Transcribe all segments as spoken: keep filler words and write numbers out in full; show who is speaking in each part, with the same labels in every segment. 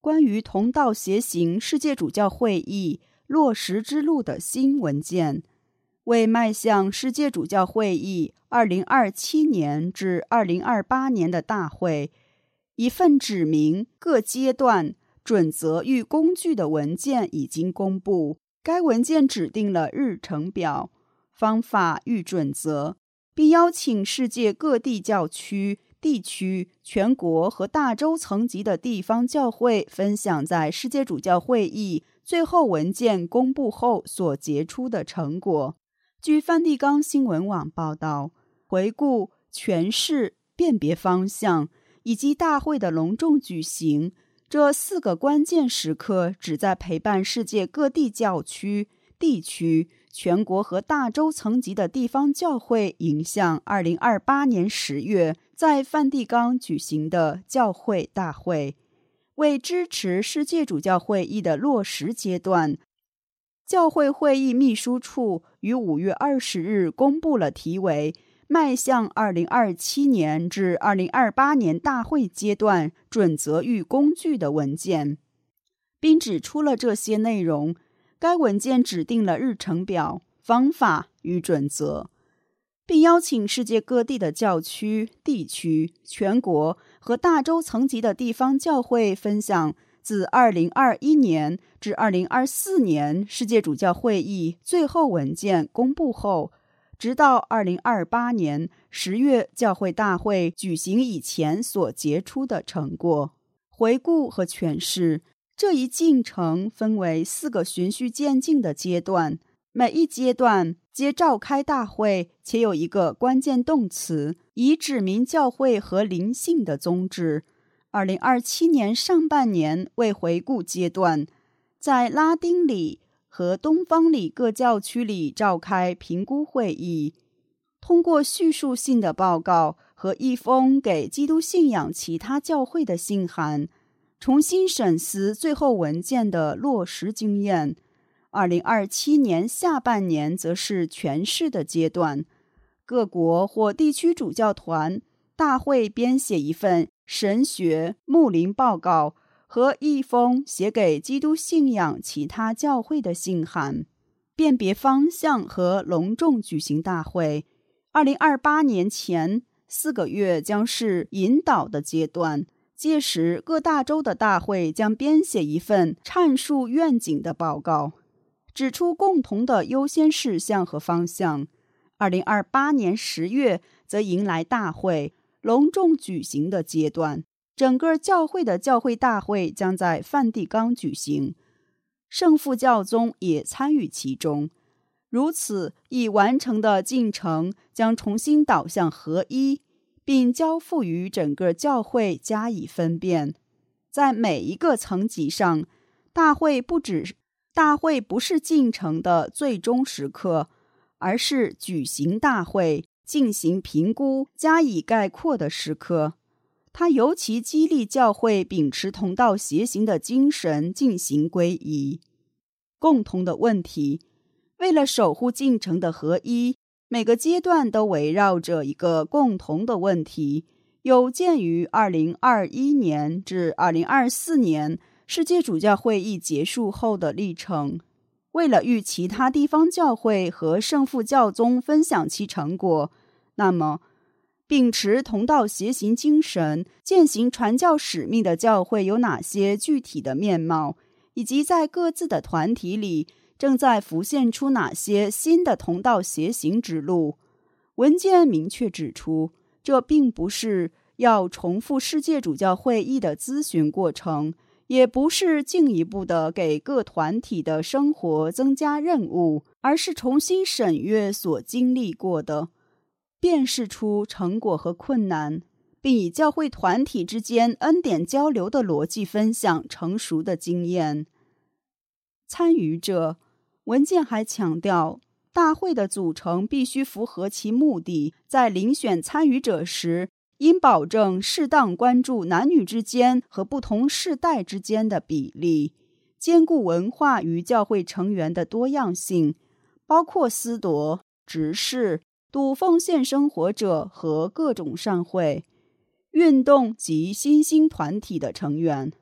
Speaker 1: 关于同道协行世界主教会议落实之路的新文件，为迈向世界主教会议二零二七年至二零二八年的大会，一份指明各阶段准则与工具的文件已经公布。该文件指定了日程表、方法与准则，并邀请世界各地教区、地区、全国和大洲层级的地方教会分享在世界主教会议最后文件公布后所结出的成果。据梵蒂冈新闻网报道，回顾、诠释、辨别方向以及大会的隆重举行，这四个关键时刻旨在陪伴世界各地教区、地区、全国和大洲层级的地方教会迎向二零二八年十月在梵蒂冈举行的教会大会。为支持世界主教会议的落实阶段，教会会议秘书处于五月二十日公布了题为迈向二零二七年至二零二八年大会阶段准则与工具的文件，并指出了这些内容。该文件指定了日程表、方法与准则，并邀请世界各地的教区、地区、全国和大洲层级的地方教会分享自二零二一年至二零二四年世界主教会议最后文件公布后，直到二零二八年十月教会大会举行以前所结出的成果。回顾和诠释这一进程分为四个循序渐进的阶段，每一阶段皆召开大会，且有一个关键动词，以指明教会和灵性的宗旨。二零二七年上半年为回顾阶段，在拉丁里和东方里各教区里召开评估会议，通过叙述性的报告和一封给基督信仰其他教会的信函，重新审思最后文件的落实经验。二零二七年下半年则是诠释的阶段，各国或地区主教团大会编写一份神学牧灵报告和一封写给基督信仰其他教会的信函，辨别方向和隆重举行大会。二零二八年前四个月将是引导的阶段，届时各大洲的大会将编写一份阐述愿景的报告，指出共同的优先事项和方向。二零二八年十月则迎来大会隆重举行的阶段，整个教会的教会大会将在梵蒂冈举行，圣父教宗也参与其中。如此已完成的进程将重新导向合一，并交付于整个教会加以分辨。在每一个层级上，大会不只大会不是进程的最终时刻，而是举行大会、进行评估、加以概括的时刻。它尤其激励教会秉持同道协行的精神进行归依。共同的问题，为了守护进程的合一，每个阶段都围绕着一个共同的问题，有鉴于二零二一年至二零二四年世界主教会议结束后的历程。为了与其他地方教会和圣父教宗分享其成果，那么秉持同道协行精神践行传教使命的教会有哪些具体的面貌，以及在各自的团体里正在浮现出哪些新的同道协行之路。文件明确指出，这并不是要重复世界主教会议的咨询过程，也不是进一步的给各团体的生活增加任务，而是重新审阅所经历过的，辨识出成果和困难，并以教会团体之间恩典交流的逻辑分享成熟的经验。参与者文件还强调，大会的组成必须符合其目的，在遴选参与者时，应保证适当关注男女之间和不同世代之间的比例，兼顾文化与教会成员的多样性，包括司铎、执事、笃奉献生活者和各种善会、运动及新兴团体的成员。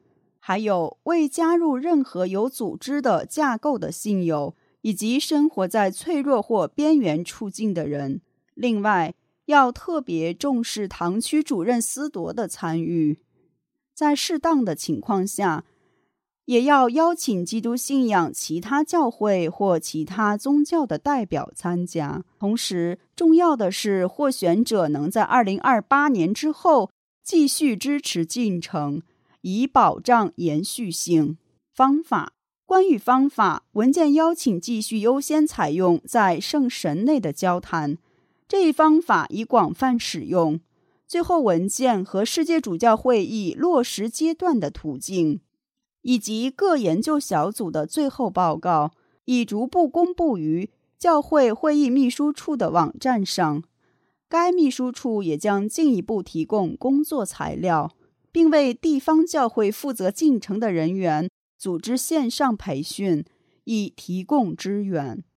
Speaker 1: 还有未加入任何有组织的架构的信友，以及生活在脆弱或边缘处境的人。另外，要特别重视堂区主任司铎的参与，在适当的情况下，也要邀请基督信仰其他教会或其他宗教的代表参加。同时，重要的是获选者能在二零二八年之后继续支持进程，以保障延续性。方法关于方法，文件邀请继续优先采用在圣神内的交谈，这一方法已广泛使用。最后文件和世界主教会议落实阶段的途径，以及各研究小组的最后报告，已逐步公布于教会会议秘书处的网站上。该秘书处也将进一步提供工作材料，并为地方教会负责进程的人员组织线上培训，以提供支援。